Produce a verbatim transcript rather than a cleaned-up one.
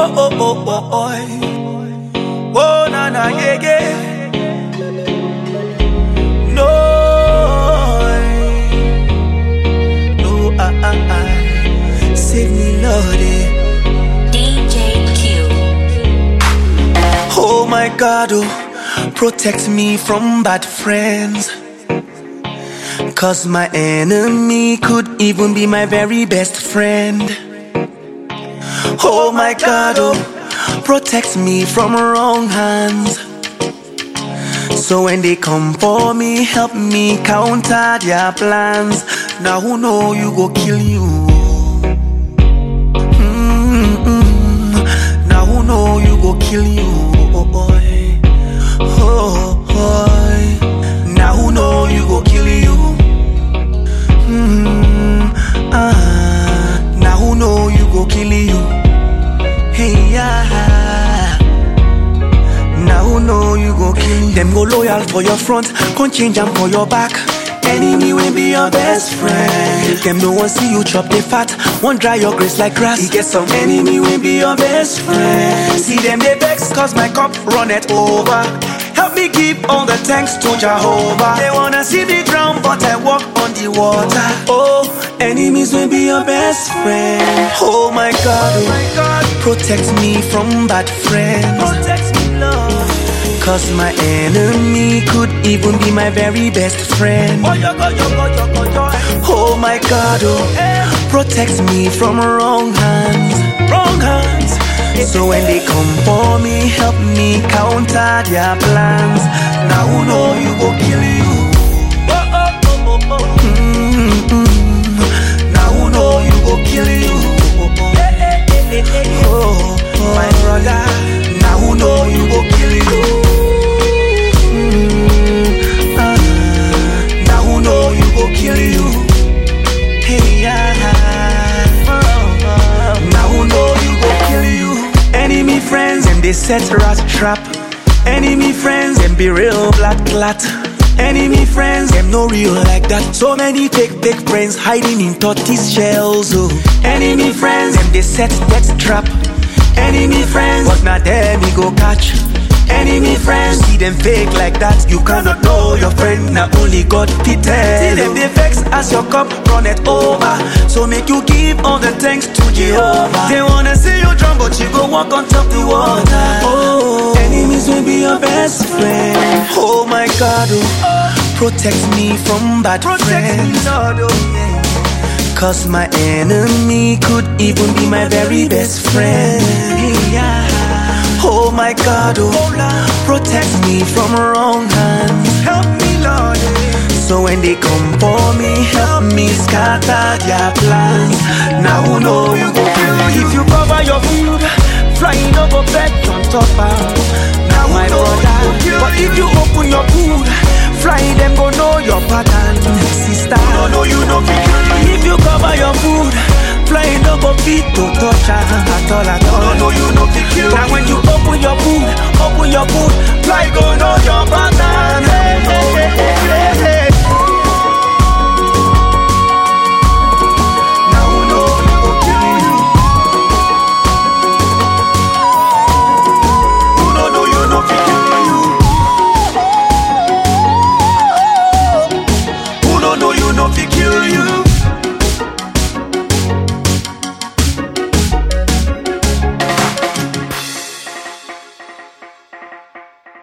Oh, oh, oh, oh, oh. Oh, na, na, yeah, yeah. No, no, I, I, I. Save me, Lord. D J Q. Oh, my God, oh, protect me from bad friends. Cause my enemy could even be my very best friend. Oh, my God, oh. Protect me from wrong hands. So when they come for me, help me counter their plans. Now who know you go kill you? Mm-mm. Now who know you go kill you? Oh boy, oh boy. Now who know you go kill you? Mm-hmm. Ah. Now who know you go kill you? Hey, yeah. Now who know you go kill them? Go loyal for your front, can't change them for your back. Enemy will be your best friend. Them no one see you chop the fat, won't dry your grace like grass. You get some enemy will be your best friend. See them they vex cause my cup run it over. Help me give all the thanks to Jehovah. They wanna see me drown but I walk on the water. Oh, enemies will be your best friend. Oh my God, oh my God. Protect me from bad friends. Protect me, Lord. Cause my enemy could even be my very best friend. Oh my God, oh, protect me from wrong hands. Wrong hands. So when they come for me, help me counter their plans. Now who know you go kill you? Oh, oh, oh, oh, oh. Mm-hmm. Now who know you go kill you? Oh, oh, my brother. Now who know you go kill you? Mm-hmm. Ah. Now who know you go kill you? Hey, yeah. Oh, oh. Now who know you go kill you? Enemy friends, them they set rat trap. Enemy friends, them be real black clat. Enemy friends, them no real like that. So many fake fake friends hiding in tortoise shells. Oh. Enemy friends, them they set death trap. Enemy friends, but not them we go catch. Enemy friends, see them fake like that. You cannot know your friend, not only God fit tell. See them they vex as your cup run it over. So make you give all the thanks to Jehovah. They wanna see you drown, but you go walk on top the water. Oh, enemies will be your best friend. Oh my God, oh, protect me from bad protect friends. Me, Lord, oh, yeah. Cause my enemy could even be my very best friend. Yeah. Oh my God, oh, protect me from wrong hands. Help me, Lord. So when they come for me, help me scatter their plans. Now who know you go kill you? If you cover your food, flying over bed on top of. Now my brother. But if you open your food, fly them go know your pattern, sister. No, no, you know me. If you cover your food, flying no go fit to touch her at all, at all. No, no, you know me. Now when you open your food, open your food, fly go know your pattern. Hey, hey, hey, hey, hey.